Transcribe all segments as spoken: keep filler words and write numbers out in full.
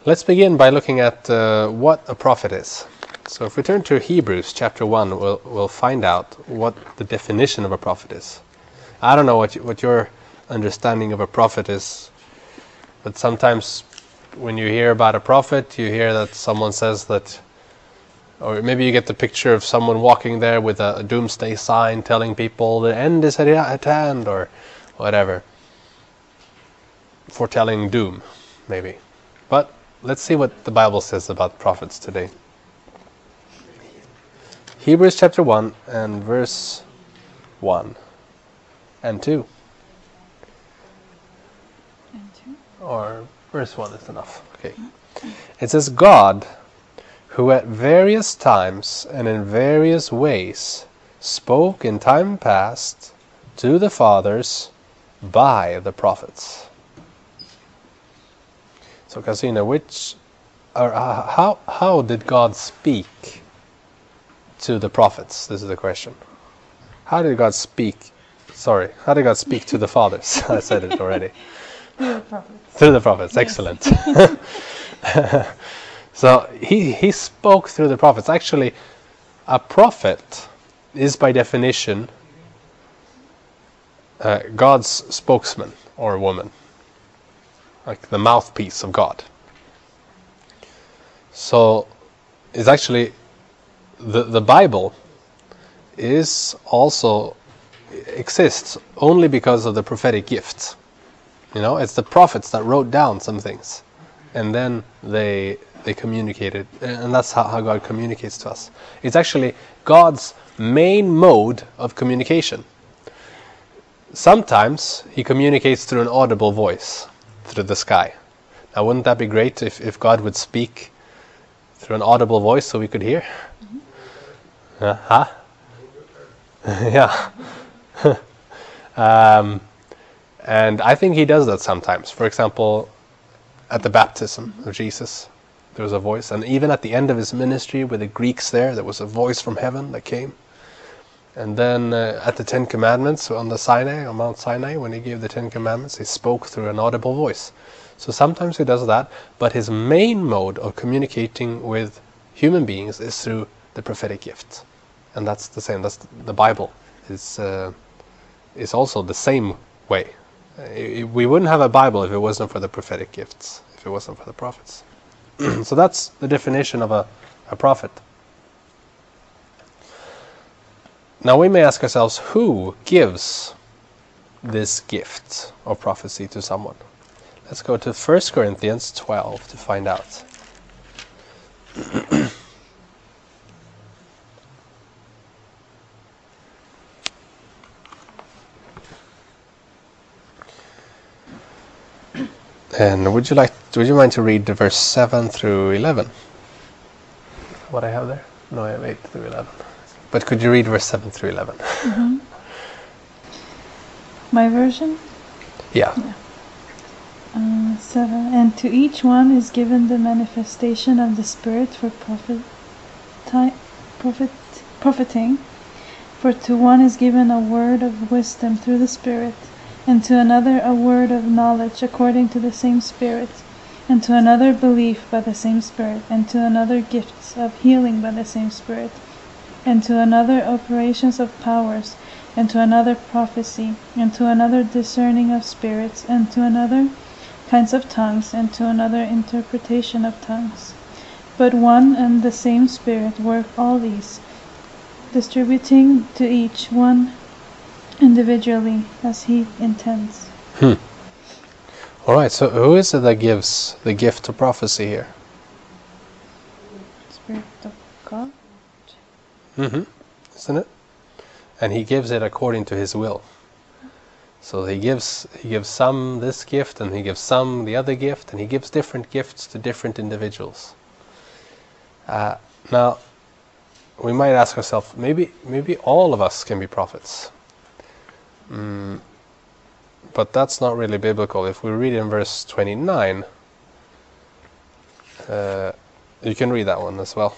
Let's begin by looking at uh, what a prophet is. So if we turn to Hebrews chapter one, we'll, we'll find out what the definition of a prophet is. I don't know what you, what your understanding of a prophet is, but sometimes when you hear about a prophet, you hear that someone says that, or maybe you get the picture of someone walking there with a, a doomsday sign telling people the end is at, at hand, or whatever, foretelling doom, maybe. But let's see what the Bible says about prophets today. Hebrews chapter one and verse one and two. And two. Or verse one is enough. Okay. It says, God, who at various times and in various ways spoke in time past to the fathers by the prophets. So, Casina, which, or uh, how how did God speak to the prophets? This is the question. How did God speak? Sorry, how did God speak to the fathers? I said it already. Through the prophets. Through the prophets. Yes. Excellent. So he he spoke through the prophets. Actually, a prophet is by definition uh, God's spokesman or woman. Like the mouthpiece of God. So it's actually the the Bible is also exists only because of the prophetic gifts. You know, it's the prophets that wrote down some things, and then they they communicated, and that's how, how God communicates to us. It's actually God's main mode of communication. Sometimes He communicates through an audible voice, through the sky. Now, wouldn't that be great if, if God would speak through an audible voice so we could hear? Mm-hmm. Uh, huh? Yeah. um, and I think He does that sometimes. For example, at the baptism of Jesus, there was a voice. And even at the end of His ministry with the Greeks there, there was a voice from heaven that came. And then uh, at the Ten Commandments on the Sinai, on Mount Sinai, when He gave the Ten Commandments, He spoke through an audible voice. So sometimes He does that, but His main mode of communicating with human beings is through the prophetic gift. And that's the same. That's the Bible is uh, is also the same way. Uh, we wouldn't have a Bible if it wasn't for the prophetic gifts, if it wasn't for the prophets. So that's the definition of a, a prophet. Now we may ask ourselves, who gives this gift of prophecy to someone? Let's go to First Corinthians twelve to find out. And would you like? Would you mind to read the verse seven through eleven? What I have there? No, I have eight through eleven. But could you read verse seven through eleven? Mm-hmm. My version? Yeah. Yeah. Uh, seven. And to each one is given the manifestation of the Spirit for profit, ti- profit, profiting. For to one is given a word of wisdom through the Spirit, and to another a word of knowledge according to the same Spirit, and to another belief by the same Spirit, and to another gifts of healing by the same Spirit, and to another operations of powers, and to another prophecy, and to another discerning of spirits, and to another kinds of tongues, and to another interpretation of tongues. But one and the same Spirit work all these, distributing to each one individually as He intends. Hmm. All right. So who is it that gives the gift of prophecy here? Spirit of God. Mm-hmm. Isn't it? And He gives it according to His will. So He gives He gives some this gift, and He gives some the other gift, and He gives different gifts to different individuals. Uh, now, we might ask ourselves, maybe maybe all of us can be prophets. Mm, but that's not really biblical. If we read in verse twenty-nine, uh, you can read that one as well.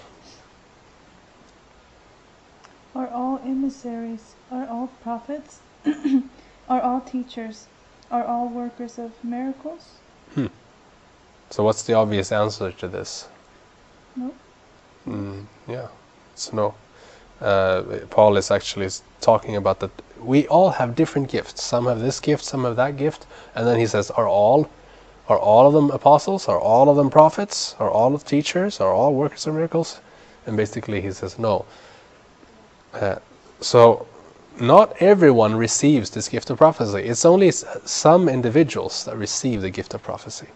Are all emissaries, are all prophets, are all teachers, are all workers of miracles? Hmm. So what's the obvious answer to this? No. Mm, yeah, it's no. Uh, Paul is actually talking about that we all have different gifts. Some have this gift, some have that gift, and then he says, are all are all of them apostles? Are all of them prophets? Are all of teachers? Are all workers of miracles? And basically he says no. Uh, so not everyone receives this gift of prophecy. It's only some individuals that receive the gift of prophecy.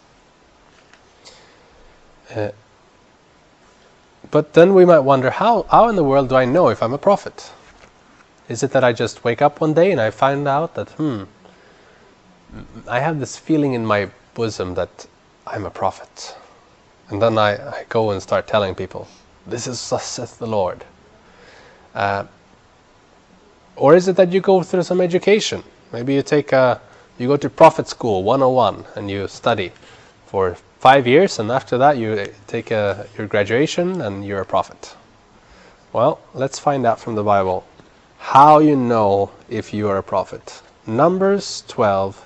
Uh, but then we might wonder, how, how in the world do I know if I'm a prophet? Is it that I just wake up one day and I find out that, hmm, I have this feeling in my bosom that I'm a prophet. And then I, I go and start telling people, this is thus saith the Lord. Uh, or is it that you go through some education? Maybe you take a, you go to prophet school one oh one and you study for five years, and after that you take a, your graduation and you're a prophet. Well, let's find out from the Bible how you know if you are a prophet. Numbers twelve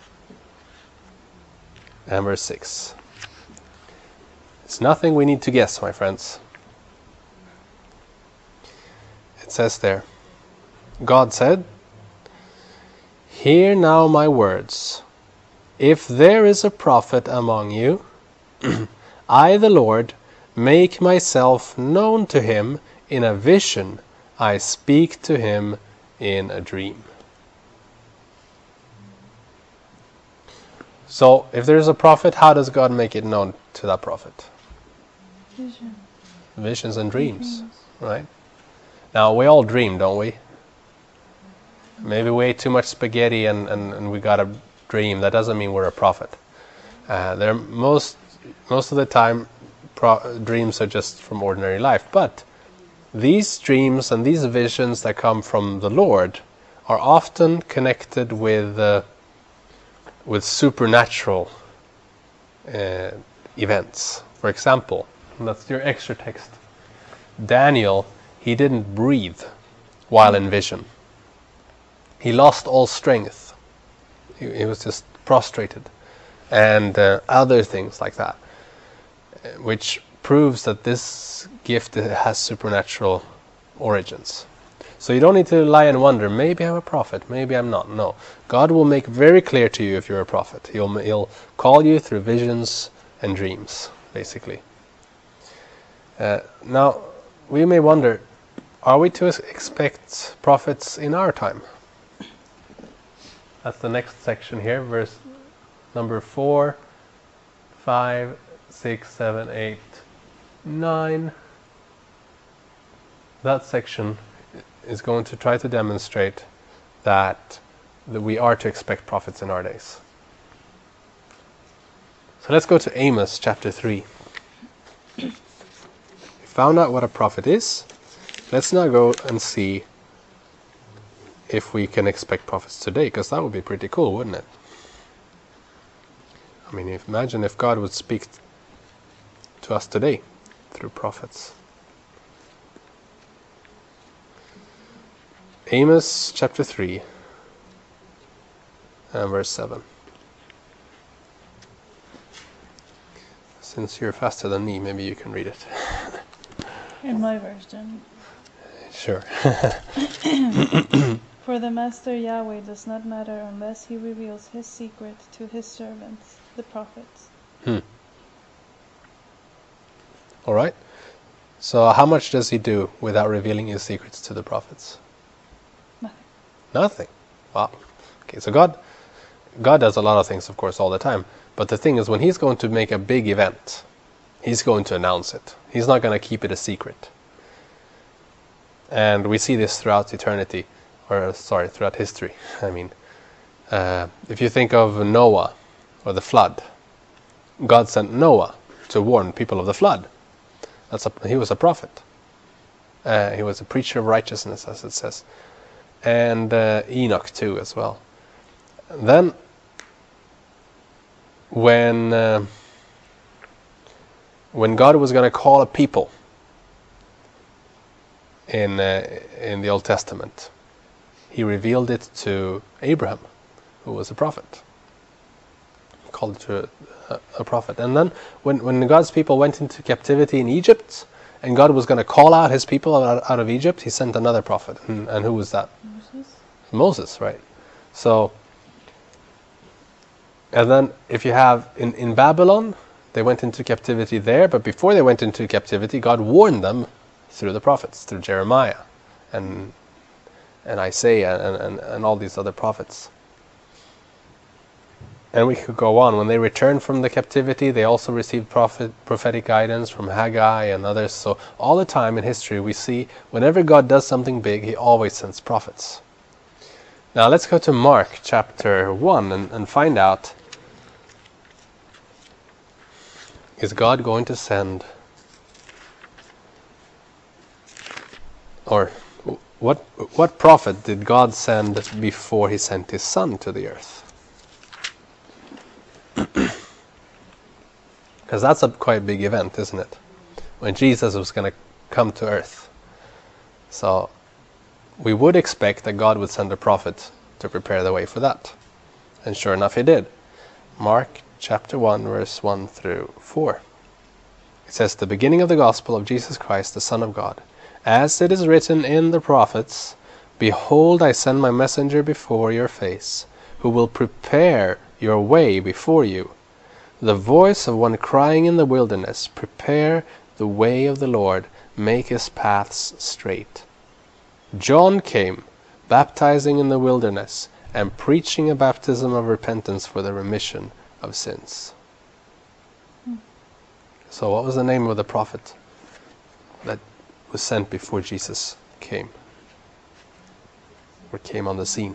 and verse six. It's nothing we need to guess, my friends. It says there, God said, hear now my words. If there is a prophet among you, I, the Lord, make myself known to him in a vision. I speak to him in a dream. So, if there is a prophet, how does God make it known to that prophet? Vision. Visions and dreams, Dreams. right? Now, we all dream, don't we? Maybe we ate too much spaghetti and, and, and we got a dream. That doesn't mean we're a prophet. Uh, there most most of the time, pro- dreams are just from ordinary life. But these dreams and these visions that come from the Lord are often connected with uh, with supernatural uh, events. For example, that's your extra text. Daniel, he didn't breathe while in vision. He lost all strength. He, he was just prostrated. And uh, other things like that, which proves that this gift has supernatural origins. So you don't need to lie and wonder, maybe I'm a prophet, maybe I'm not. No. God will make very clear to you if you're a prophet. He'll, he'll call you through visions and dreams, basically. Uh, now, we may wonder, are we to expect prophets in our time? That's the next section here, verse number four, five, six, seven, eight, nine. That section is going to try to demonstrate that, that we are to expect prophets in our days. So let's go to Amos chapter three. We found out what a prophet is. Let's now go and see if we can expect prophets today, because that would be pretty cool, wouldn't it? I mean, if, imagine if God would speak to us today through prophets. Amos chapter three and verse seven. Since you're faster than me, maybe you can read it. In my version. Sure. For the Master Yahweh does not matter unless he reveals his secret to his servants, the prophets. Hmm. All right. So how much does he do without revealing his secrets to the prophets? Nothing. Nothing. Wow. Okay, so God, God does a lot of things, of course, all the time. But the thing is, when he's going to make a big event, he's going to announce it. He's not going to keep it a secret. And we see this throughout eternity, or sorry, throughout history. I mean, uh, if you think of Noah or the flood, God sent Noah to warn people of the flood. That's a, he was a prophet. Uh, he was a preacher of righteousness, as it says. And uh, Enoch too, as well. And then, when uh, when God was going to call a people in uh, in the Old Testament, he revealed it to Abraham, who was a prophet. called to a, a prophet. And then when, when God's people went into captivity in Egypt, and God was going to call out his people out, out of Egypt, he sent another prophet. And, and who was that? Moses. Moses, right? So, and then if you have in, in Babylon, they went into captivity there, but before they went into captivity, God warned them through the prophets, through Jeremiah and and Isaiah and, and, and all these other prophets. And we could go on. When they returned from the captivity, they also received prophet, prophetic guidance from Haggai and others. So all the time in history we see whenever God does something big, he always sends prophets. Now let's go to Mark chapter one and, and find out, is God going to send, or what what prophet did God send before he sent his son to the earth? Because that's a quite big event, isn't it? When Jesus was going to come to earth. So we would expect that God would send a prophet to prepare the way for that. And sure enough, he did. Mark chapter one, verse one through four. It says, "The beginning of the gospel of Jesus Christ, the Son of God. As it is written in the prophets, Behold, I send my messenger before your face, who will prepare your way before you. The voice of one crying in the wilderness, Prepare the way of the Lord, make his paths straight. John came, baptizing in the wilderness, and preaching a baptism of repentance for the remission of sins." Hmm. So what was the name of the prophet that was sent before Jesus came? Or came on the scene?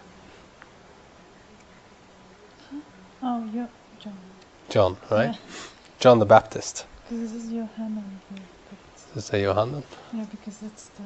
Oh, yeah, John. John, right? Yeah. John the Baptist. This is Johanna here. Is it Johannan? Yeah, because it's the...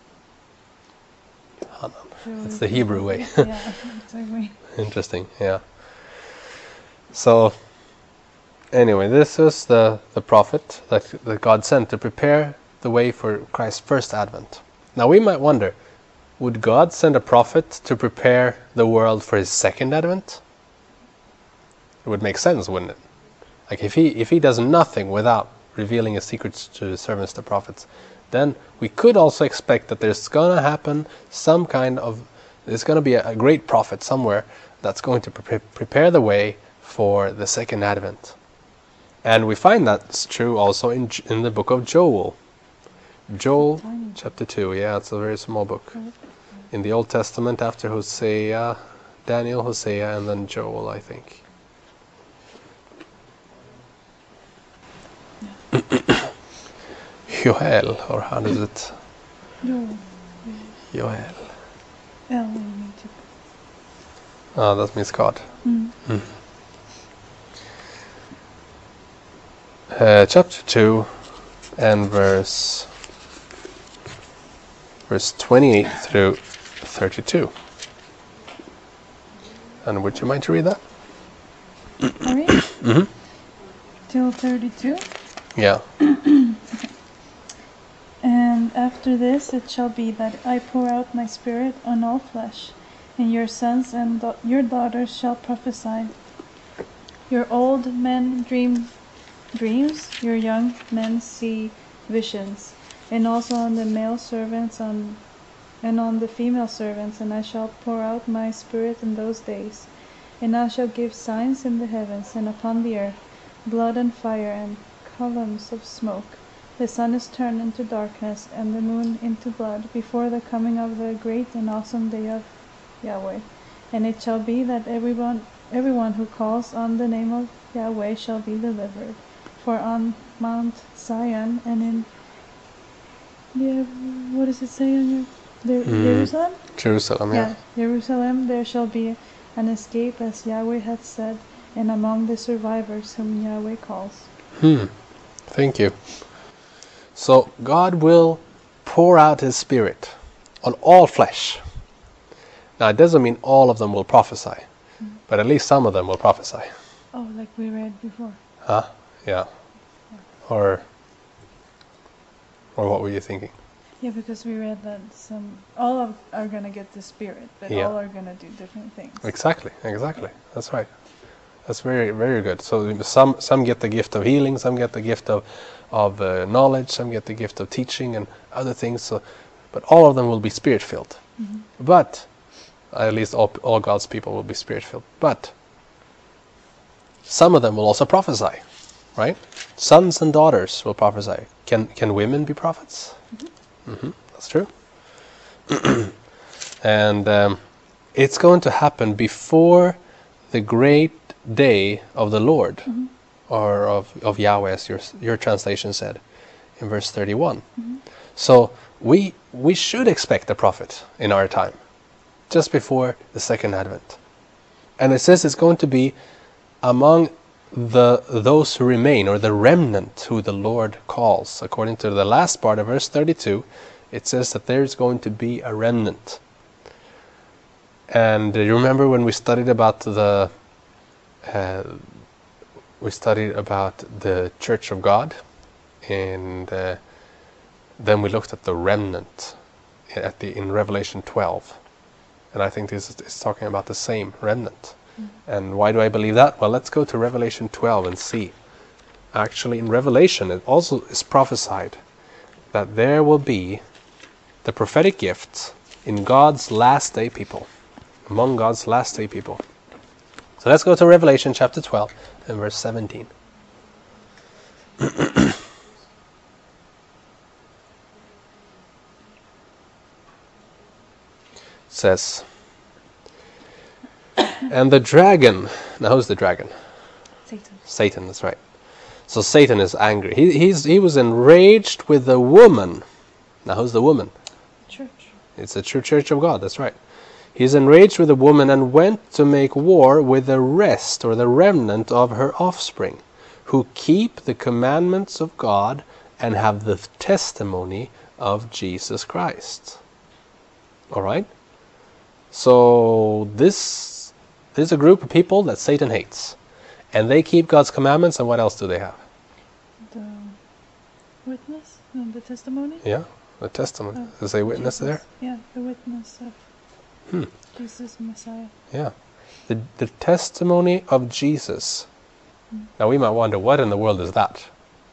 Johannan. It's the Hebrew way. Yeah, exactly. Interesting, yeah. So, anyway, this is the, the prophet that, that God sent to prepare the way for Christ's first advent. Now we might wonder, would God send a prophet to prepare the world for his second advent? It would make sense, wouldn't it? Like if he if he does nothing without revealing his secrets to his servants, the prophets, then we could also expect that there's going to happen some kind of, there's going to be a, a great prophet somewhere that's going to pre- prepare the way for the second advent. And we find that's true also in in the book of Joel. Joel chapter two, yeah, it's a very small book. In the Old Testament after Hosea, Daniel, Hosea, and then Joel, I think. Joel, or how does it? Joel. Joel. L. Ah, that means God. Mm. Mm. Uh, chapter two, and verse verse twenty-eight through thirty-two. And would you mind to read that? Sorry? Mm-hmm. Till thirty-two? Yeah. And after this it shall be that I pour out my spirit on all flesh, and your sons and da- your daughters shall prophesy. Your old men dream dreams, your young men see visions, and also on the male servants on, and on the female servants, and I shall pour out my spirit in those days. And I shall give signs in the heavens and upon the earth, blood and fire and columns of smoke. The sun is turned into darkness and the moon into blood before the coming of the great and awesome day of Yahweh. And it shall be that everyone everyone who calls on the name of Yahweh shall be delivered. For on Mount Zion and in yeah, what does it say on your there, Mm. Jerusalem? Jerusalem, yeah. Yeah, Jerusalem there shall be an escape as Yahweh hath said, and among the survivors whom Yahweh calls. Hmm. Thank you. So God will pour out his spirit on all flesh. Now it doesn't mean all of them will prophesy, mm. but at least some of them will prophesy. Oh, like we read before. Huh? Yeah. yeah. Or or what were you thinking? Yeah, because we read that some all of are gonna get the spirit, but yeah. all are gonna do different things. Exactly, exactly. That's right. That's very, very good. So some some get the gift of healing, some get the gift of of uh, knowledge, some get the gift of teaching and other things. So, but all of them will be spirit filled. Mhm. But at least all all God's people will be spirit filled. But some of them will also prophesy, right? Sons and daughters will prophesy. Can can women be prophets? Mm-hmm. Mm-hmm. That's true. And um, it's going to happen before the great day of the Lord, Mm-hmm. or of, of Yahweh, as your your translation said in verse thirty-one. Mm-hmm. So we we should expect a prophet in our time, just before the second advent. And it says it's going to be among the those who remain, or the remnant who the Lord calls. According to the last part of verse thirty-two, it says that there's going to be a remnant. And uh, you remember when we studied about the uh, we studied about the Church of God, and uh, then we looked at the remnant at the in Revelation twelve, and I think this is, is talking about the same remnant. Mm-hmm. And why do I believe that? Well, let's go to Revelation twelve and see. Actually, in Revelation, it also is prophesied that there will be the prophetic gifts in God's last day people, among God's last day people. So let's go to Revelation chapter twelve and verse seventeen. It says, and the dragon, now who's the dragon? Satan. Satan, that's right. So Satan is angry. He he's he was enraged with the woman. Now who's the woman? Church. It's the true church of God, that's right. He's enraged with the woman and went to make war with the rest, or the remnant of her offspring, who keep the commandments of God and have the testimony of Jesus Christ. All right? So this, this is a group of people that Satan hates. And they keep God's commandments, and what else do they have? The witness and the testimony. Yeah, the testimony. Of Does they witness Jesus. there? Yeah, the witness of Hmm. Jesus Messiah. Yeah. The, the testimony of Jesus. Now we might wonder, what in the world is that?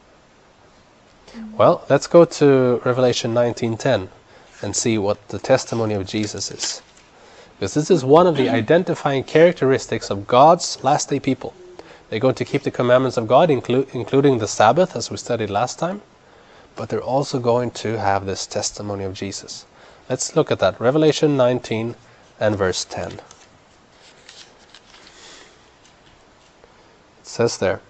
Well, let's go to Revelation nineteen ten and see what the testimony of Jesus is. Because this is one of the identifying characteristics of God's last day people. They're going to keep the commandments of God, inclu- including the Sabbath, as we studied last time. But they're also going to have this testimony of Jesus. Let's look at that. Revelation nineteen and verse ten. It says there,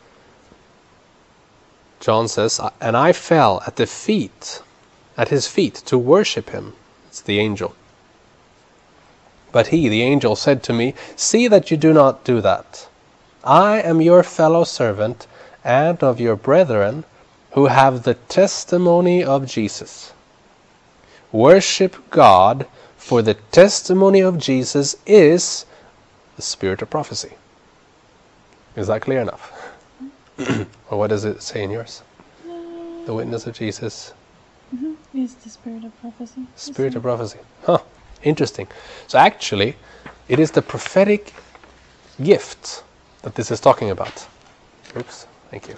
John says, and I fell at the feet, at his feet, to worship him. It's the angel. But he, the angel, said to me, see that you do not do that. I am your fellow servant and of your brethren who have the testimony of Jesus. Worship God, for the testimony of Jesus is the spirit of prophecy. Is that clear enough? Or what does it say in yours? The witness of Jesus. Mm-hmm. Is the spirit of prophecy. Spirit of prophecy. Huh. Interesting. So actually, it is the prophetic gift that this is talking about. Oops. Thank you.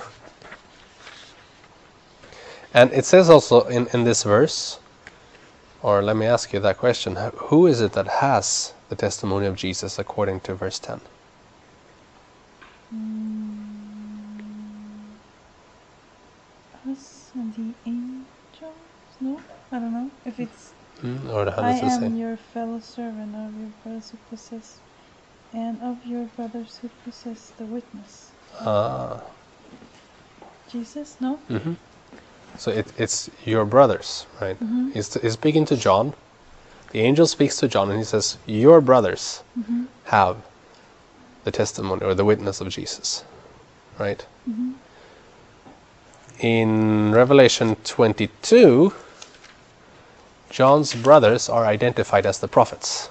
And it says also in, in this verse, or let me ask you that question, who is it that has the testimony of Jesus according to verse ten? Us and the angels? No? I don't know. If it's Mm, or how I does it am say? your fellow servant of your brothers who possess, and of your brothers who possess the witness. Ah. Jesus? No? Mm-hmm. So it, it's your brothers, right? Mm-hmm. He's, he's speaking to John. The angel speaks to John and he says, your brothers Mm-hmm. have the testimony or the witness of Jesus, right? Mm-hmm. In Revelation twenty-two, John's brothers are identified as the prophets.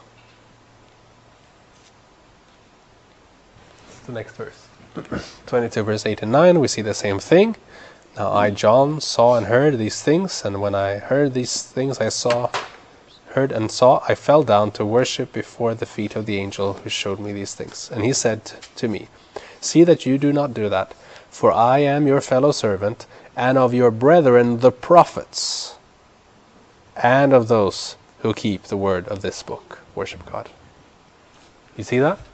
The next verse. twenty-two verse eight and nine, we see the same thing. Now I, John, saw and heard these things, and when I heard these things, I saw, heard and saw, I fell down to worship before the feet of the angel who showed me these things. And he said to me, see that you do not do that, for I am your fellow servant, and of your brethren the prophets, and of those who keep the word of this book. Worship God. You see that?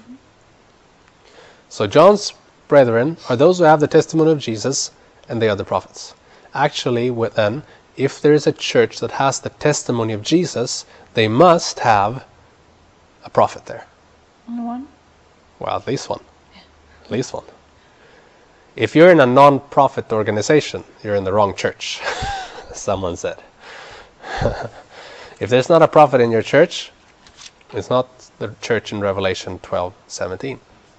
So John's brethren are those who have the testimony of Jesus, and they are the prophets. Actually, then, if there is a church that has the testimony of Jesus, they must have a prophet there. Only one? Well, at least one. Yeah. At least one. If you're in a non-profit organization, you're in the wrong church, someone said. If there's not a prophet in your church, it's not the church in Revelation twelve seventeen.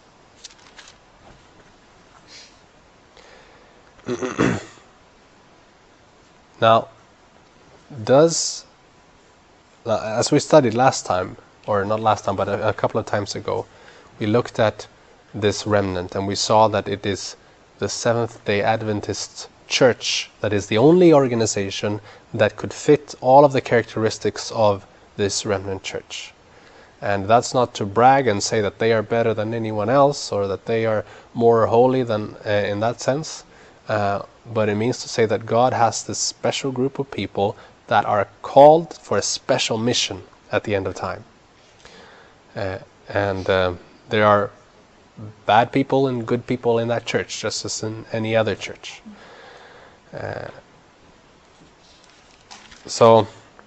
Now, does, uh, as we studied last time, or not last time, but a, a couple of times ago, we looked at this remnant and we saw that it is the Seventh-day Adventist Church that is the only organization that could fit all of the characteristics of this remnant church. And that's not to brag and say that they are better than anyone else or that they are more holy than uh, in that sense. Uh, but it means to say that God has this special group of people that are called for a special mission at the end of time. Uh, and uh, there are bad people and good people in that church, just as in any other church. Uh, so,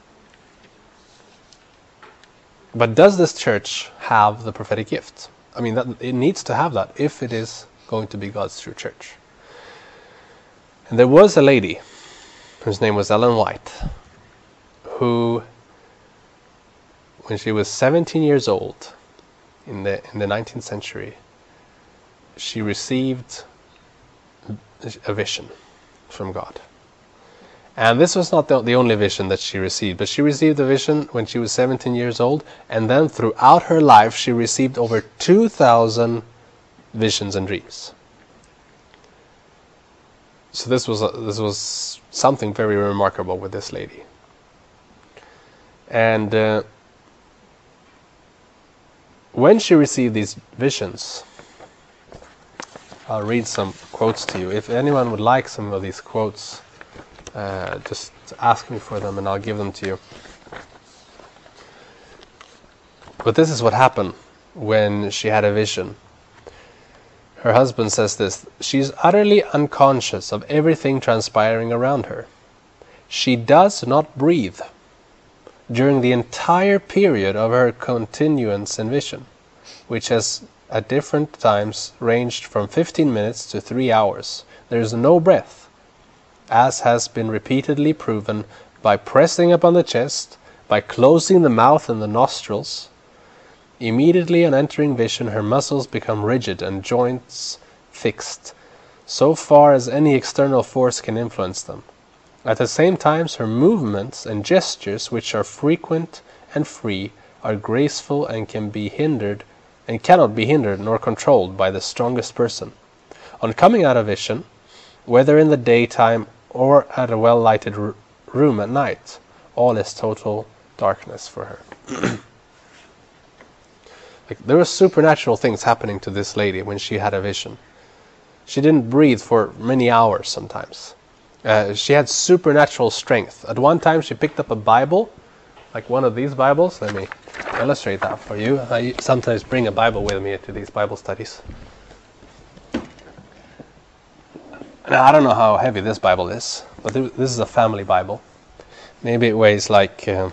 but does this church have the prophetic gift? I mean, that, it needs to have that if it is going to be God's true church. And there was a lady whose name was Ellen White, who, when she was seventeen years old, in the in the nineteenth century, she received a vision from God. And this was not the, the only vision that she received, but she received a vision when she was seventeen years old, and then throughout her life she received over two thousand visions and dreams. So this was a, this was something very remarkable with this lady. And uh, when she received these visions, I'll read some quotes to you. If anyone would like some of these quotes, uh, just ask me for them and I'll give them to you. But this is what happened when she had a vision. Her husband says this: she's utterly unconscious of everything transpiring around her. She does not breathe during the entire period of her continuance in vision, which has at different times ranged from fifteen minutes to three hours. There is no breath, as has been repeatedly proven by pressing upon the chest, by closing the mouth and the nostrils. Immediately on entering vision, her muscles become rigid and joints fixed, so far as any external force can influence them. At the same time, her movements and gestures, which are frequent and free, are graceful and can be hindered and cannot be hindered nor controlled by the strongest person. On coming out of vision, whether in the daytime or at a well-lighted r- room at night, all is total darkness for her. Like, there were supernatural things happening to this lady when she had a vision. She didn't breathe for many hours sometimes. Uh, she had supernatural strength. At one time she picked up a Bible, like one of these Bibles. Let me illustrate that for you. I sometimes bring a Bible with me to these Bible studies. Now, I don't know how heavy this Bible is, but this is a family Bible. Maybe it weighs like uh,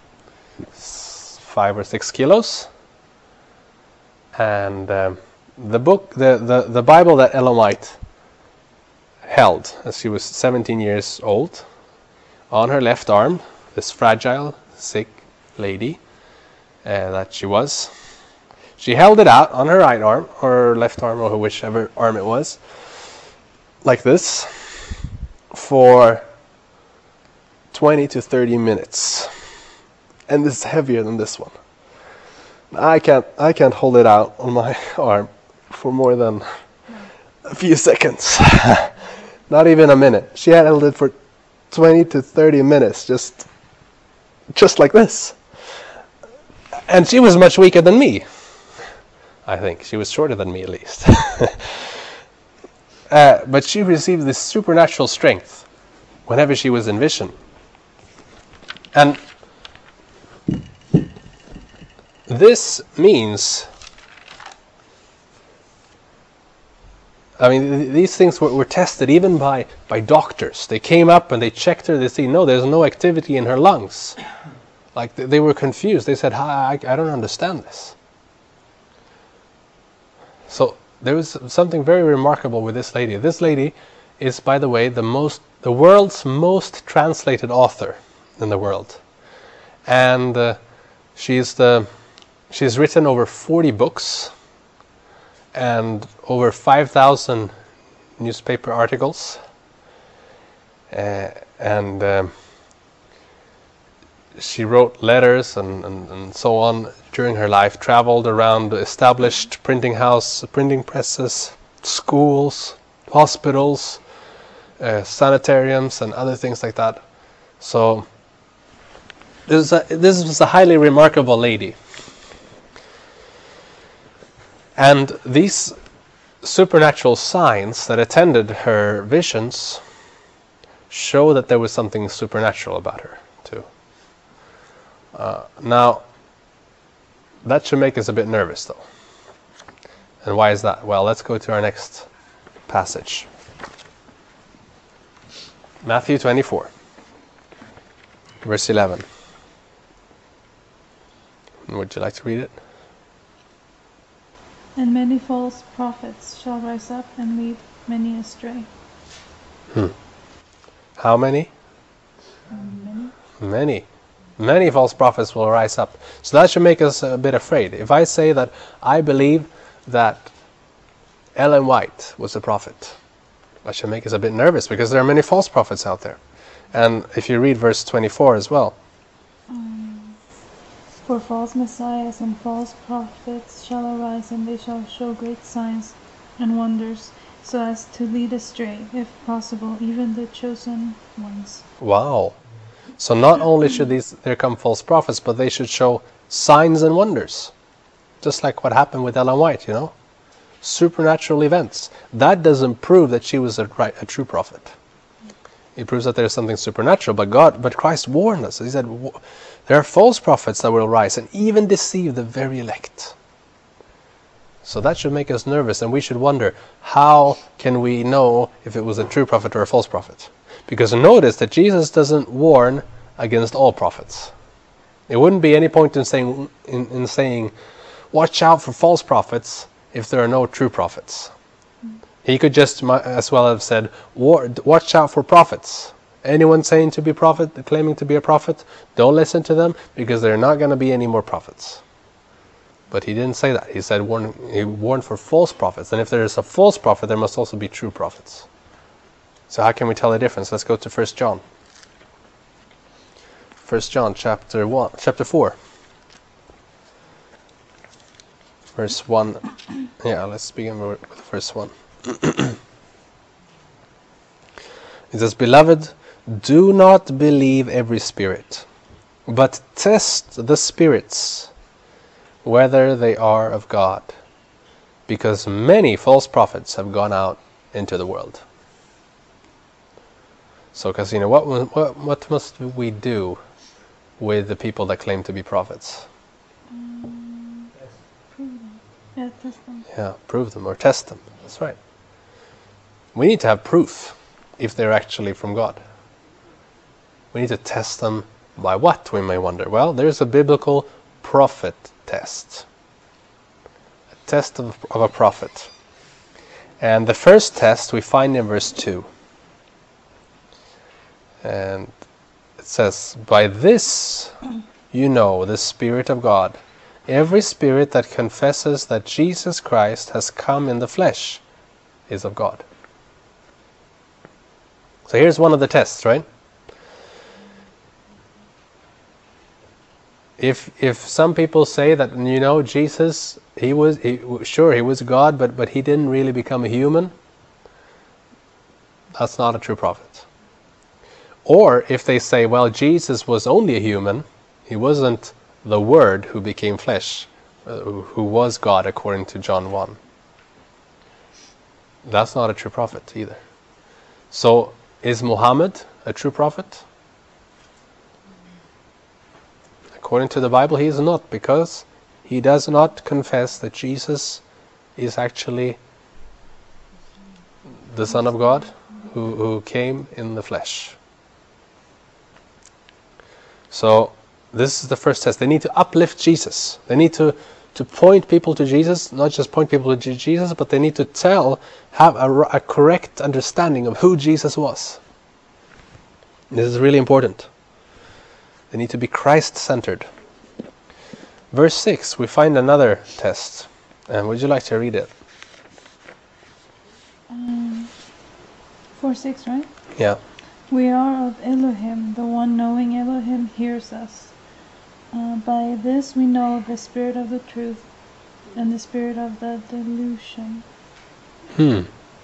five or six kilos. And um, the book, the, the, the Bible that Ellen White held as she was seventeen years old, on her left arm, this fragile, sick lady uh, that she was, she held it out on her right arm, or her left arm, or whichever arm it was, like this, for twenty to thirty minutes. And this is heavier than this one. I can't I can't hold it out on my arm for more than a few seconds. Not even a minute. She had held it for twenty to thirty minutes, just just like this. And she was much weaker than me. I think she was shorter than me, at least. uh, but she received this supernatural strength whenever she was in vision. And this means, I mean, th- these things were, were tested even by, by doctors. They came up and they checked her. They see, no, there's no activity in her lungs. Like, th- they were confused. They said, I, I don't understand this. So there was something very remarkable with this lady. This lady is, by the way, the most, the world's most translated author in the world. And uh, she's the, she's written over forty books and over five thousand newspaper articles. Uh, and um, she wrote letters and, and, and so on during her life, traveled around established printing house, printing presses, schools, hospitals, uh, sanitariums, and other things like that. So this, is a, this was a highly remarkable lady. And these supernatural signs that attended her visions show that there was something supernatural about her too. Uh, now, that should make us a bit nervous, though. And why is that? Well, let's go to our next passage. Matthew twenty-four, verse eleven. Would you like to read it? And many false prophets shall rise up and lead many astray. Hmm. How many? Many. Many. Many false prophets will rise up. So that should make us a bit afraid. If I say that I believe that Ellen White was a prophet, that should make us a bit nervous because there are many false prophets out there. And if you read verse twenty-four as well. Um, For false messiahs and false prophets shall arise, and they shall show great signs and wonders, so as to lead astray, if possible, even the chosen ones. Wow. So not only should these there come false prophets, but they should show signs and wonders. Just like what happened with Ellen White, you know? Supernatural events. That doesn't prove that she was a, right, a true prophet. It proves that there's something supernatural, but God, but Christ warned us. He said, there are false prophets that will rise and even deceive the very elect. So that should make us nervous, and we should wonder, how can we know if it was a true prophet or a false prophet? Because notice that Jesus doesn't warn against all prophets. There wouldn't be any point in saying, in, in saying, watch out for false prophets if there are no true prophets. He could just as well have said, watch out for prophets. Anyone saying to be prophet, claiming to be a prophet, don't listen to them, because there are not going to be any more prophets. But he didn't say that. He said warn, he warned for false prophets. And if there is a false prophet, there must also be true prophets. So how can we tell the difference? Let's go to First John. First John chapter one, chapter four. Verse one. Yeah, let's begin with verse one. It says, Beloved, do not believe every spirit, but test the spirits, whether they are of God, because many false prophets have gone out into the world. So, Casino, what, what what must we do with the people that claim to be prophets? Um, prove them. Yeah, test them. Yeah, prove them or test them. That's right. We need to have proof if they're actually from God. We need to test them by what, we may wonder. Well, there's a biblical prophet test. A test of, of a prophet. And the first test we find in verse two. And it says, By this you know the Spirit of God. Every spirit that confesses that Jesus Christ has come in the flesh is of God. So here's one of the tests, right? If if some people say that, you know, Jesus, he was he, sure he was God, but but he didn't really become a human, that's not a true prophet. Or if they say, well, Jesus was only a human, He wasn't the Word who became flesh, uh, who was God according to John one. That's not a true prophet either. So, is Muhammad a true prophet? According to the Bible, he is not, because he does not confess that Jesus is actually the Son of God who, who came in the flesh. So, this is the first test. They need to uplift Jesus. They need to, to point people to Jesus, not just point people to Jesus, but they need to tell, have a, a correct understanding of who Jesus was. This is really important. They need to be Christ-centered. Verse six, we find another test. And would you like to read it? Um, four six, right? Yeah. We are of Elohim, the one knowing Elohim hears us. Uh, by this we know the spirit of the truth and the spirit of the delusion. Hmm.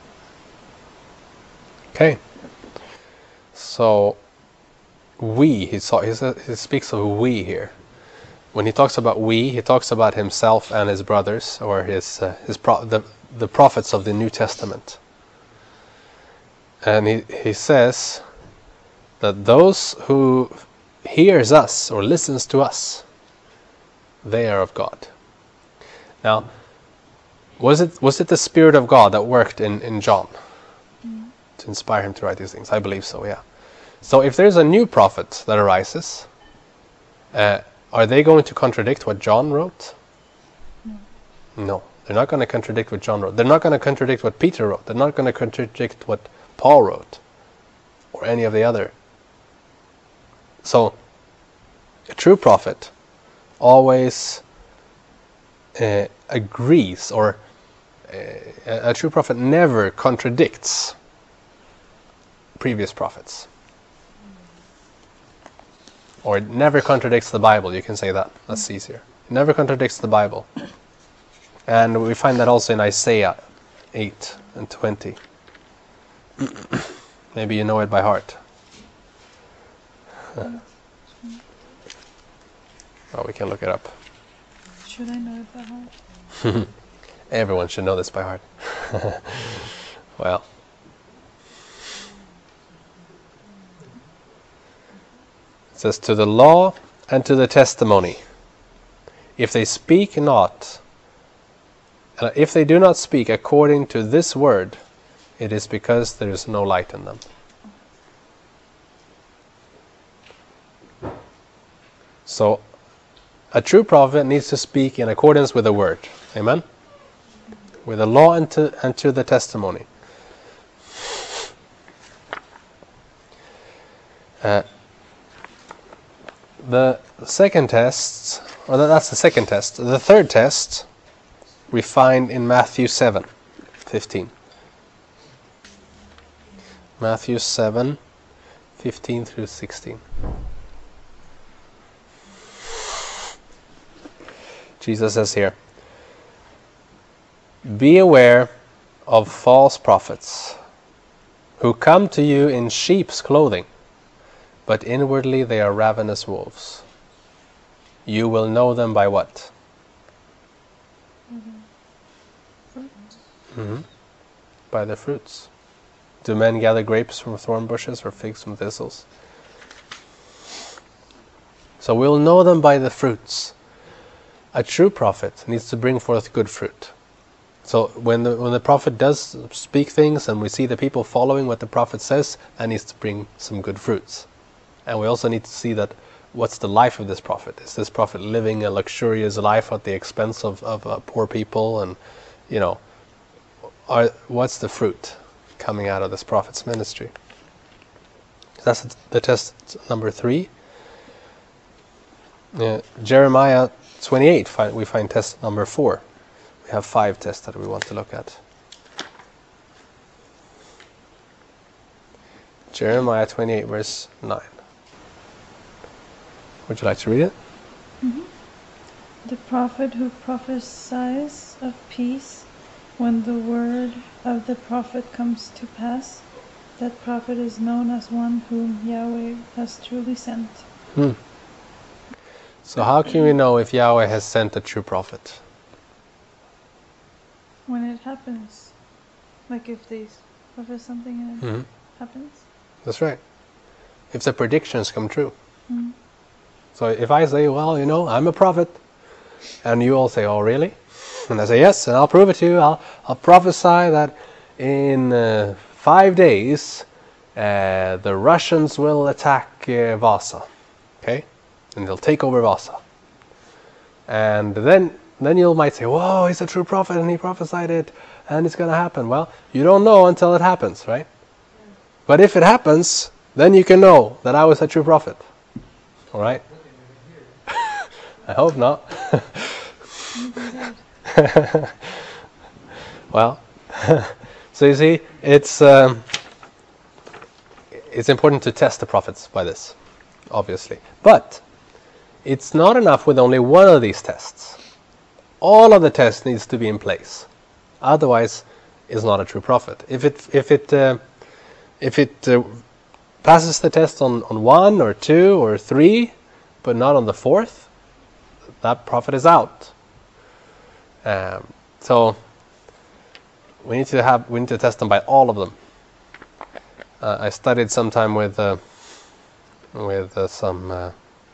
Okay. So, we, he, saw, he, says, he speaks of we here. When he talks about we, he talks about himself and his brothers, or his, uh, his pro the, the prophets of the New Testament. And he, he says that those who hears us or listens to us, they are of God. Now, was it was it the Spirit of God that worked in, in John mm. to inspire him to write these things? I believe so, yeah. So if there's a new prophet that arises, uh, are they going to contradict what John wrote? No. No, they're not going to contradict what John wrote. They're not going to contradict what Peter wrote. They're not going to contradict what Paul wrote, or any of the other. So, a true prophet always uh, agrees, or uh, a true prophet never contradicts previous prophets. Or it never contradicts the Bible, you can say that. That's easier. It never contradicts the Bible. And we find that also in Isaiah eight and twenty. Maybe you know it by heart. Uh. Oh, we can look it up. Should I know it by heart? Everyone should know this by heart. Well. It says, to the law and to the testimony. If they speak not, uh, if they do not speak according to this word, it is because there is no light in them. So, a true prophet needs to speak in accordance with the word. Amen? With the law and to, and to the testimony. Uh, the second test, or that's the second test. The third test we find in Matthew seven fifteen. Matthew seven fifteen through sixteen. Jesus says here, be aware of false prophets who come to you in sheep's clothing, but inwardly they are ravenous wolves. You will know them by what? Mm-hmm. Mm-hmm. By their fruits. Do men gather grapes from thorn bushes or figs from thistles? So we'll know them by the fruits. A true prophet needs to bring forth good fruit. So when the, when the prophet does speak things and we see the people following what the prophet says, that needs to bring some good fruits. And we also need to see that what's the life of this prophet? Is this prophet living a luxurious life at the expense of, of uh, poor people? And, you know, are, what's the fruit coming out of this prophet's ministry? That's the test number three. Uh, Jeremiah twenty-eight, we find test number four. We have five tests that we want to look at. Jeremiah twenty-eight, verse nine. Would you like to read it? Mm-hmm. The prophet who prophesies of peace, when the word of the prophet comes to pass, that prophet is known as one whom Yahweh has truly sent. Hmm. So how can we know if Yahweh has sent a true prophet? When it happens. Like if they prophesy something and it Mm-hmm. happens. That's right. If the predictions come true. Mm. So if I say, well, you know, I'm a prophet, and you all say, oh, really? And I say, yes, and I'll prove it to you. I'll, I'll prophesy that in uh, five days, uh, the Russians will attack uh, Vasa. Okay? And they'll take over Vasa. And then then you might say, whoa, he's a true prophet, and he prophesied it, and it's going to happen. Well, you don't know until it happens, right? Yeah. But if it happens, then you can know that I was a true prophet. All right? I hope not. Well, so you see, it's um, it's important to test the prophets by this, obviously. But it's not enough with only one of these tests. All of the tests needs to be in place. Otherwise, it's not a true prophet. If it if it uh, if it uh, passes the test on, on one or two or three, but not on the fourth, that prophet is out. Um, so we need to have we need to test them by all of them. Uh, I studied sometime with uh, with uh, some uh,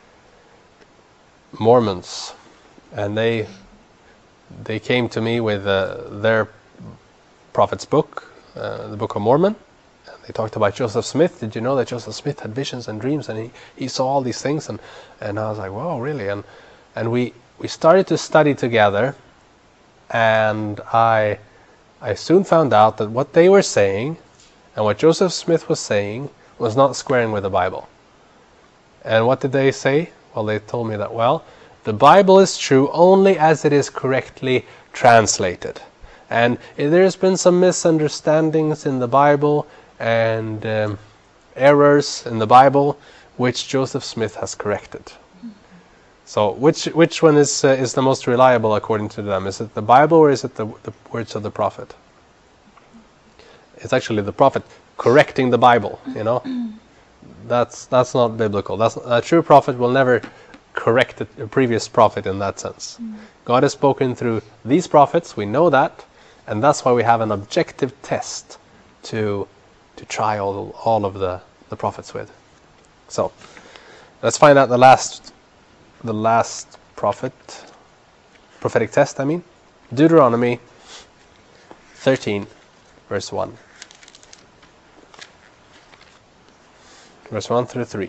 Mormons, and they they came to me with uh, their prophet's book, uh, the Book of Mormon. And they talked about Joseph Smith. Did you know that Joseph Smith had visions and dreams, and he, he saw all these things? And, and I was like, whoa, really? And and we, we started to study together, and I I soon found out that what they were saying and what Joseph Smith was saying was not squaring with the Bible. And what did they say? Well, they told me that, well, the Bible is true only as it is correctly translated. And there's been some misunderstandings in the Bible and um, errors in the Bible which Joseph Smith has corrected. Mm-hmm. So which which one is uh, is the most reliable according to them? Is it the Bible or is it the, the words of the prophet? It's actually the prophet correcting the Bible, you know. That's that's not biblical. That's a true prophet will never correct a previous prophet in that sense. Mm. God has spoken through these prophets, we know that, and that's why we have an objective test to to try all all of the, the prophets with. So let's find out the last the last prophet prophetic test, I mean. Deuteronomy thirteen, verse one. Verse one through three.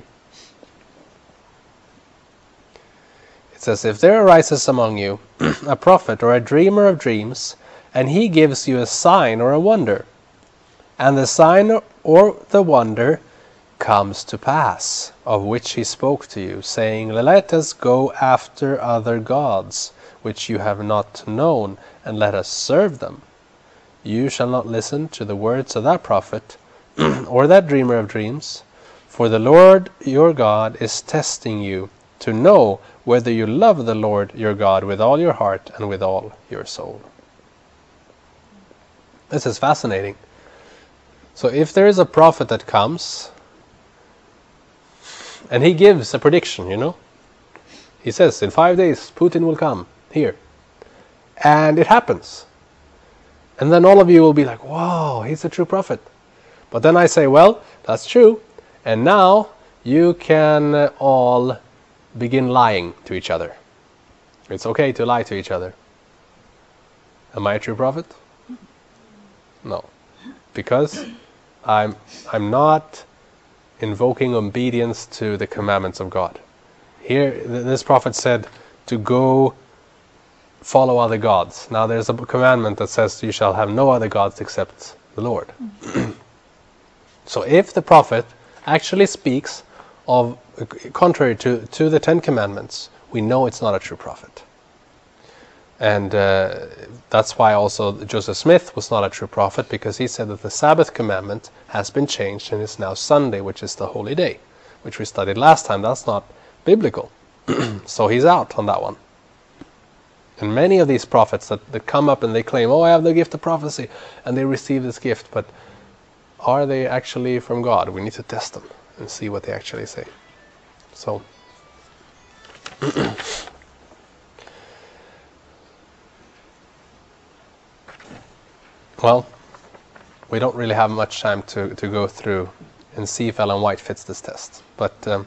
It says, if there arises among you a prophet or a dreamer of dreams, and he gives you a sign or a wonder, and the sign or the wonder comes to pass, of which he spoke to you, saying, let us go after other gods, which you have not known, and let us serve them. You shall not listen to the words of that prophet, or that dreamer of dreams, for the Lord your God is testing you, to know whether you love the Lord your God with all your heart and with all your soul. This is fascinating. So if there is a prophet that comes, and he gives a prediction, you know, he says, in five days Putin will come here, and it happens, and then all of you will be like, wow, he's a true prophet. But then I say, well, that's true, and now you can uh, all begin lying to each other. It's okay to lie to each other. Am I a true prophet? No, because I'm I'm not invoking obedience to the commandments of God. Here, this prophet said to go follow other gods. Now there's a commandment that says you shall have no other gods except the Lord. So if the prophet actually speaks of contrary to, to the Ten Commandments, we know it's not a true prophet. And uh, that's why also Joseph Smith was not a true prophet, because he said that the Sabbath commandment has been changed and is now Sunday, which is the holy day, which we studied last time. That's not biblical. So he's out on that one. And many of these prophets that, that come up and they claim, oh, I have the gift of prophecy, and they receive this gift, but are they actually from God? We need to test them and see what they actually say. So Well, we don't really have much time to, to go through and see if Ellen White fits this test. But um,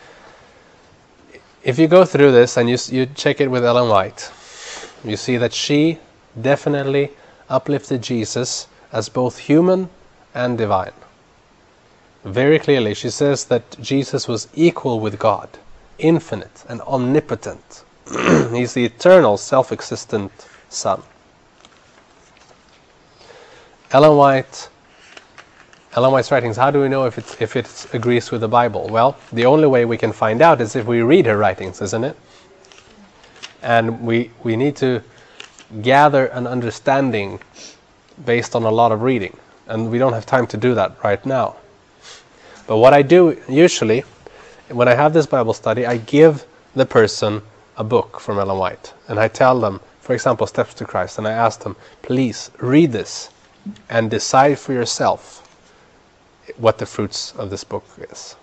if you go through this and you, you check it with Ellen White, you see that she definitely uplifted Jesus as both human and divine. Very clearly, she says that Jesus was equal with God, infinite and omnipotent. He's the eternal, self-existent Son. Ellen White, Ellen White's writings, how do we know if it, if it agrees with the Bible? Well, the only way we can find out is if we read her writings, isn't it? And we, we need to gather an understanding based on a lot of reading. And we don't have time to do that right now. But what I do usually, when I have this Bible study, I give the person a book from Ellen White. And I tell them, for example, Steps to Christ, and I ask them, please read this and decide for yourself what the fruits of this book is.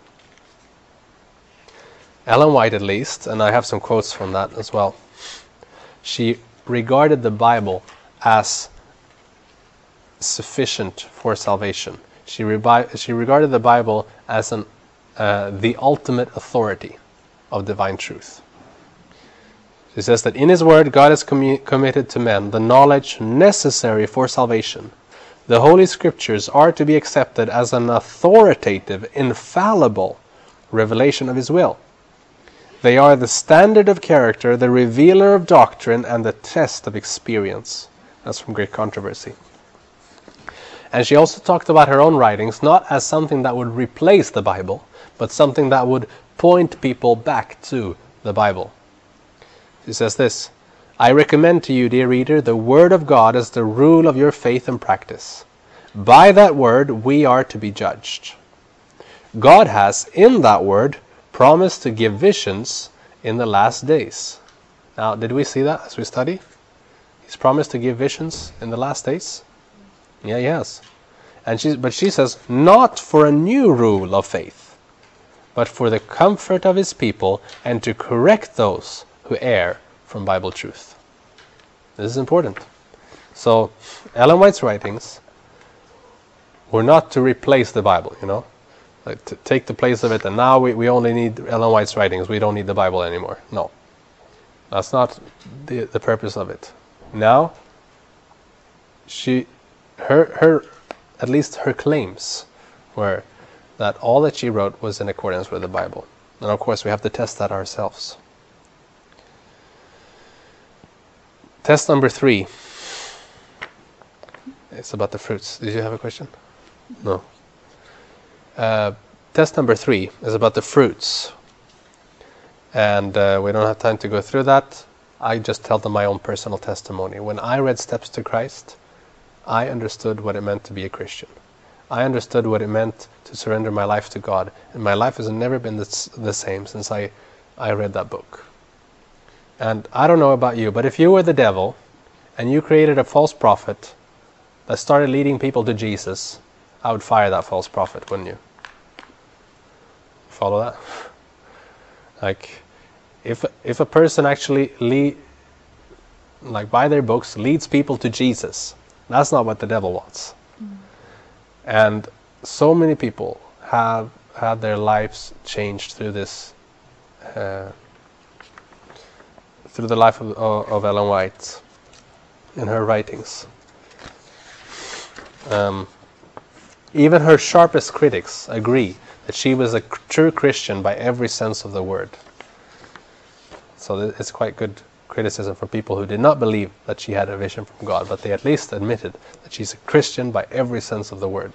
Ellen White, at least, and I have some quotes from that as well, she regarded the Bible as sufficient for salvation. She, rebi- she regarded the Bible as an, uh, the ultimate authority of divine truth. She says that in His Word, God has commu- committed to men the knowledge necessary for salvation. The Holy Scriptures are to be accepted as an authoritative, infallible revelation of His will. They are the standard of character, the revealer of doctrine, and the test of experience. That's from Great Controversy. And she also talked about her own writings not as something that would replace the Bible, but something that would point people back to the Bible. She says this, I recommend to you, dear reader, the Word of God as the rule of your faith and practice. By that Word we are to be judged. God has, in that Word, promised to give visions in the last days. Now, did we see that as we study? He's promised to give visions in the last days? Yeah, he has. And she, but she says, not for a new rule of faith, but for the comfort of His people and to correct those who err from Bible truth. This is important. So, Ellen White's writings were not to replace the Bible, you know, like to take the place of it, and now we, we only need Ellen White's writings, we don't need the Bible anymore. No. That's not the, the purpose of it. Now, she, her, her, at least her claims were that all that she wrote was in accordance with the Bible. And of course, we have to test that ourselves. Test number three. It's about the fruits. Did you have a question? No. Uh, test number three is about the fruits. And uh, we don't have time to go through that. I just tell them my own personal testimony. When I read Steps to Christ, I understood what it meant to be a Christian. I understood what it meant to surrender my life to God. And my life has never been the, the same since I, I read that book. And I don't know about you, but if you were the devil and you created a false prophet that started leading people to Jesus, I would fire that false prophet, wouldn't you? Follow that? Like, if if a person actually lead, like by their books, leads people to Jesus, that's not what the devil wants. Mm. And so many people have had their lives changed through this. Uh, through the life of, of Ellen White in her writings. Um, even her sharpest critics agree that she was a true Christian by every sense of the word. So it's quite good criticism from people who did not believe that she had a vision from God, but they at least admitted that she's a Christian by every sense of the word.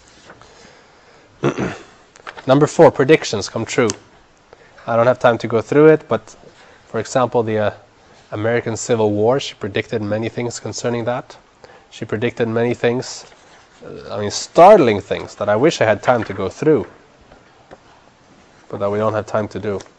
Number four, predictions come true. I don't have time to go through it, but for example, the uh, American Civil War, she predicted many things concerning that. She predicted many things, uh, I mean startling things that I wish I had time to go through, but that we don't have time to do.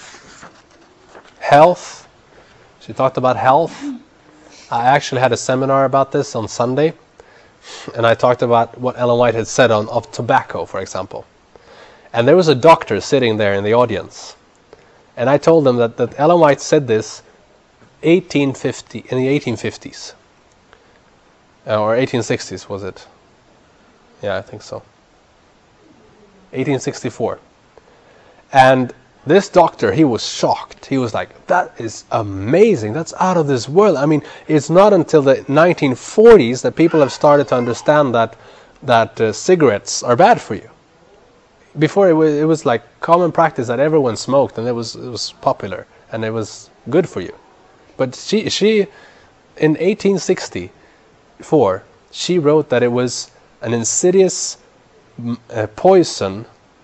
Health, she talked about health. I actually had a seminar about this on Sunday, and I talked about what Ellen White had said on of tobacco, for example. And there was a doctor sitting there in the audience. And I told them that, that Ellen White said this eighteen fifty in the eighteen fifties. Uh, or eighteen sixties, was it? Yeah, I think so. eighteen sixty-four. And this doctor, he was shocked. He was like, that is amazing. That's out of this world. I mean, it's not until the nineteen forties that people have started to understand that that uh, cigarettes are bad for you. Before it was, it was like common practice that everyone smoked, and it was it was popular and it was good for you. But she she in eighteen sixty-four she wrote that it was an insidious uh, poison.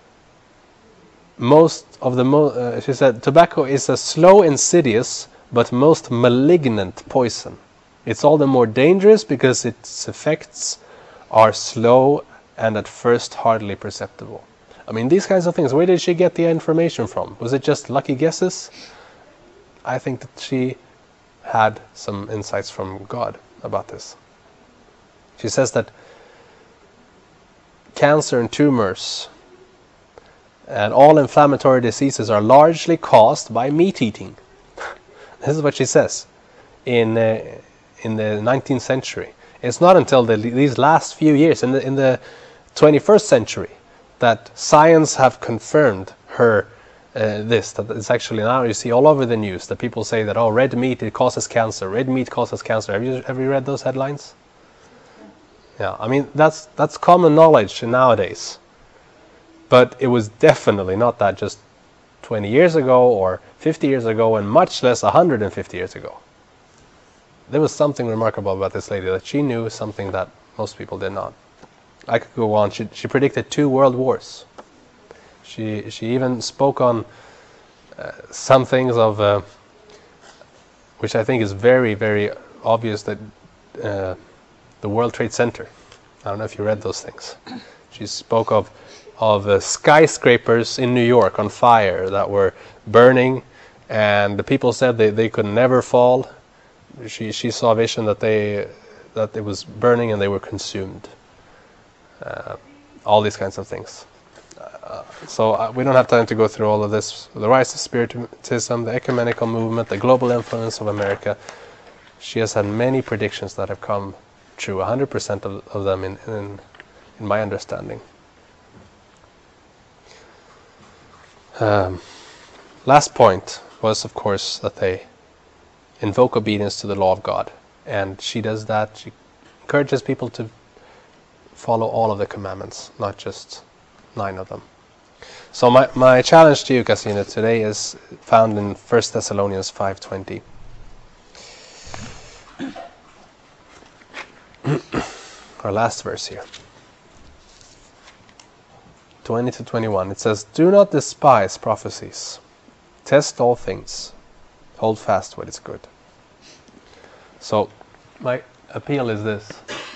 Most of the mo uh, she said tobacco is a slow, insidious but most malignant poison. It's all the more dangerous because its effects are slow and at first hardly perceptible. I mean, these kinds of things, where did she get the information from? Was it just lucky guesses? I think that she had some insights from God about this. She says that cancer and tumors and all inflammatory diseases are largely caused by meat eating. This is what she says in uh, in the nineteenth century. It's not until the, these last few years, in the, in the twenty-first century, that science have confirmed her uh, this, that it's actually now you see all over the news that people say that, oh, red meat, it causes cancer, red meat causes cancer. Have you, have you read those headlines? Yeah, I mean, that's, that's common knowledge nowadays. But it was definitely not that just twenty years ago or fifty years ago, and much less one hundred fifty years ago. There was something remarkable about this lady, that she knew something that most people did not. I could go on. She, she predicted two world wars. She she even spoke on uh, some things of, uh, which I think is very, very obvious, that uh, the World Trade Center. I don't know if you read those things. She spoke of of uh, skyscrapers in New York on fire that were burning, and the people said they, they could never fall. She she saw a vision that they that it was burning and they were consumed. Uh, all these kinds of things. Uh, so uh, we don't have time to go through all of this. The rise of Spiritism, the ecumenical movement, the global influence of America. She has had many predictions that have come true. one hundred percent of, of them, in, in in my understanding. Um, last point was, of course, that they invoke obedience to the law of God, and she does that. She encourages people to follow all of the commandments, not just nine of them. So my, my challenge to you, Casino, today is found in First Thessalonians five twenty. Our last verse here. twenty to twenty-one. It says, "Do not despise prophecies. Test all things. Hold fast what is good." So my appeal is this.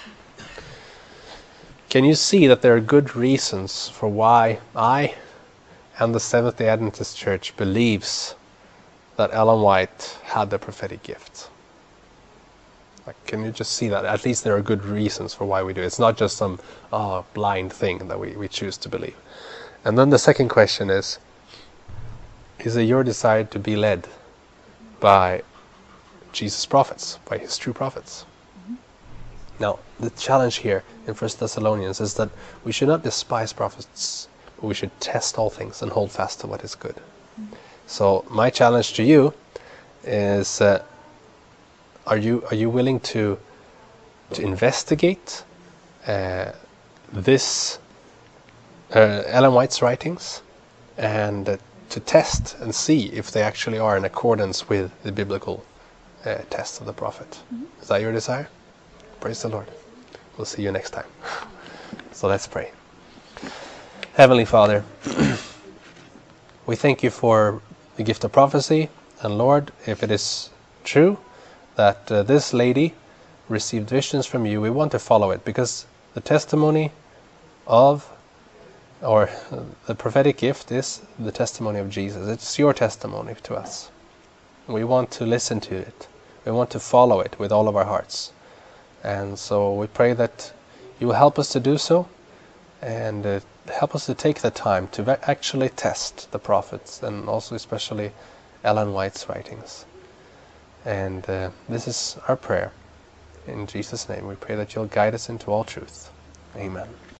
Can you see that there are good reasons for why I and the Seventh-day Adventist Church believes that Ellen White had the prophetic gift? Like, can you just see that? At least there are good reasons for why we do it. It's not just some oh, blind thing that we, we choose to believe. And then the second question is, is it your desire to be led by Jesus' prophets, by his true prophets? Mm-hmm. Now, the challenge here in First Thessalonians is that we should not despise prophets, but we should test all things and hold fast to what is good. Mm-hmm. So my challenge to you is, uh, are you are you willing to to investigate uh, this uh, Ellen White's writings, and uh, to test and see if they actually are in accordance with the biblical uh, test of the prophet? Mm-hmm. Is that your desire? Praise the Lord. We'll see you next time. So let's pray. Heavenly Father, we thank you for the gift of prophecy, and Lord, if it is true that uh, this lady received visions from you, we want to follow it, because the testimony of, or uh, the prophetic gift is the testimony of Jesus. It's your testimony to us. We want to listen to it. We want to follow it with all of our hearts. And so we pray that you will help us to do so, and uh, help us to take the time to ve- actually test the prophets, and also especially Ellen White's writings. And uh, this is our prayer. In Jesus' name we pray that you'll guide us into all truth. Amen.